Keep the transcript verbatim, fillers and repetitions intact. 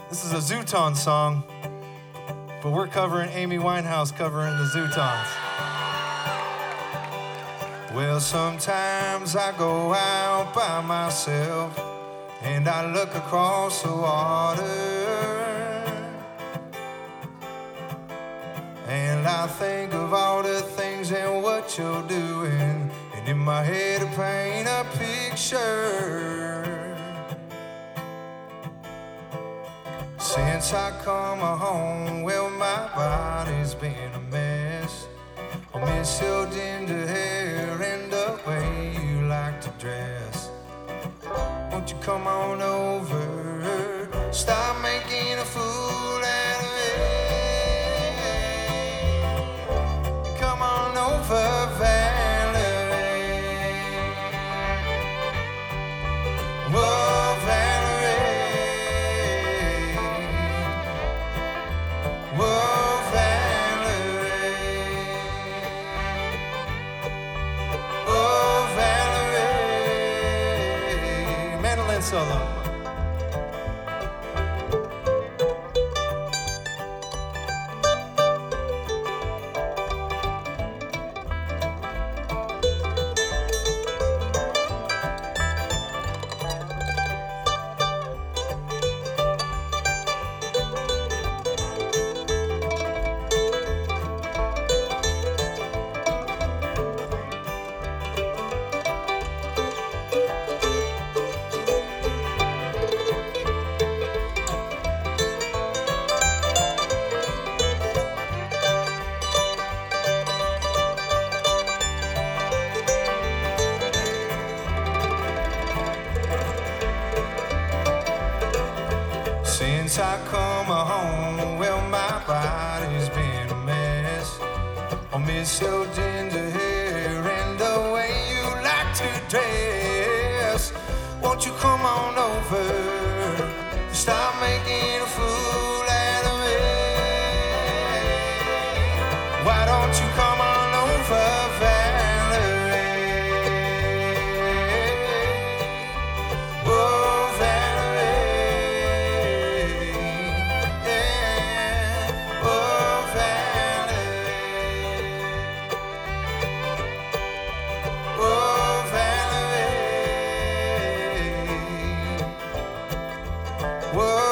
This is a Zooton song, but we're covering Amy Winehouse covering the Zootons. Well, sometimes I go out by myself and I look across the water and I think of all the things and what you're doing, and in my head I paint a picture. Since I come home, well, my body's been a mess. I miss your ginger hair and the way you like to dress. Won't you come on over, stop making a fool out of me. Come on over, Valerie. Whoa, Valerie. Whoa, Valerie. Whoa, Valerie. Mandolin solo. Since I come home, well, my body's been a mess. I miss your ginger hair and the way you like to dress. Won't you come on over, stop making a fool out of me. Why don't you come on over, Valerie? Whoa, Valerie. Yeah. Whoa, Valerie. Whoa, Valerie. Whoa.